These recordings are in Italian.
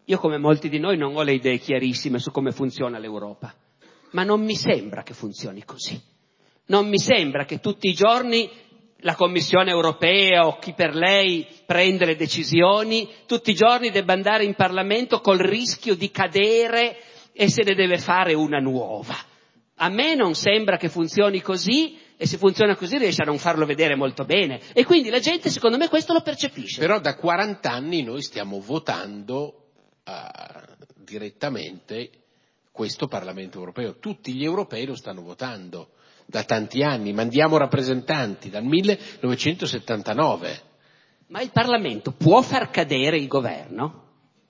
Io, come molti di noi, non ho le idee chiarissime su come funziona l'Europa, ma non mi sembra che funzioni così. Non mi sembra che tutti i giorni la Commissione europea o chi per lei prende le decisioni, tutti i giorni debba andare in Parlamento col rischio di cadere e se ne deve fare una nuova. A me non sembra che funzioni così, e se funziona così riesce a non farlo vedere molto bene. E quindi la gente, secondo me, questo lo percepisce. Però da 40 anni noi stiamo votando direttamente questo Parlamento europeo. Tutti gli europei lo stanno votando da tanti anni, mandiamo rappresentanti dal 1979. Ma il Parlamento può far cadere il governo?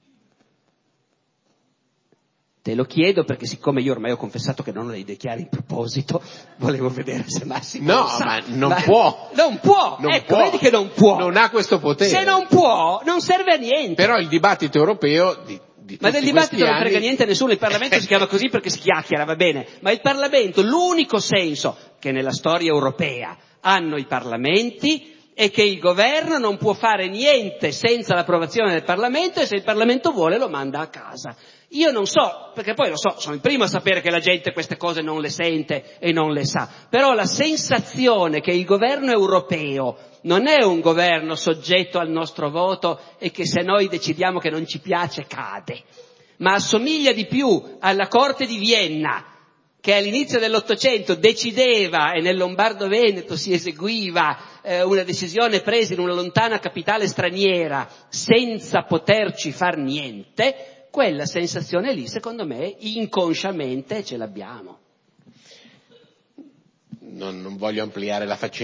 Te lo chiedo perché, siccome io ormai ho confessato che non ho le idee chiare in proposito, volevo vedere se Massimo No, lo sa. ma non può. Non può, Non ecco, può. vedi che non può. Non ha questo potere. Se non può, non serve a niente. Però il dibattito europeo ma del dibattito non frega anni... niente a nessuno, il Parlamento si chiama così perché si chiacchiera, va bene, ma il Parlamento, l'unico senso che nella storia europea hanno i Parlamenti è che il governo non può fare niente senza l'approvazione del Parlamento e se il Parlamento vuole lo manda a casa. Io non so, perché poi lo so, sono il primo a sapere che la gente queste cose non le sente e non le sa, però la sensazione che il governo europeo non è un governo soggetto al nostro voto e che se noi decidiamo che non ci piace cade, ma assomiglia di più alla Corte di Vienna, che all'inizio dell'Ottocento decideva e nel Lombardo-Veneto si eseguiva una decisione presa in una lontana capitale straniera senza poterci far niente. Quella sensazione lì, secondo me, inconsciamente ce l'abbiamo. Non voglio ampliare la faccenda.